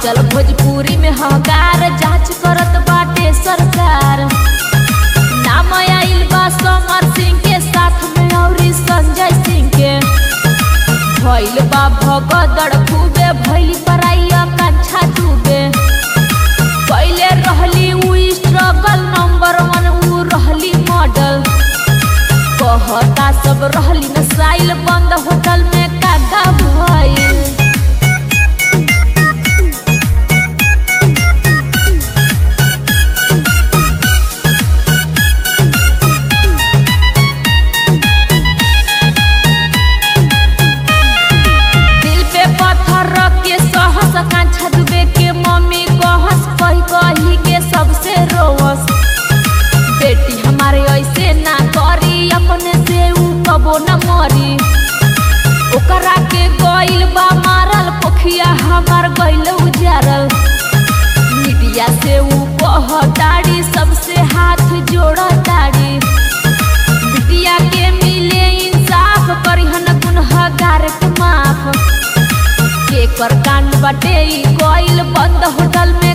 मचल भोजपुरी में हकार, जांच करत बाटे सरकार। नाम आइल बा समर सिंह के साथ में औरी संजय सिंह के। भइल बा भगदड़ खूबे, भइल पराई आकांक्षा डूबे। पहले रहली उ स्ट्रगल नंबर 1, उ रहली मॉडल। कहता सब रहली नसाइल, बंद होटल में कागा भइल। दिल पे पत्थर रख के सहस आकांक्षा डूबे के। मम्मी कहस कही कही के सबसे रोवस, बेटी हमारे ऐसे ना करी, अपने से उ कबो न मरी। ओकरा के गइल बा मारल, पोखिया हमार गइल उजारल। मीडिया से उ कहताड़ी, सबसे हाथ जोड़ताड़ी। बिटिया के मिले इंसाफ, करिहन गुनहगार के माफ। केकर कांड बाटे ई गइल बंद होटल में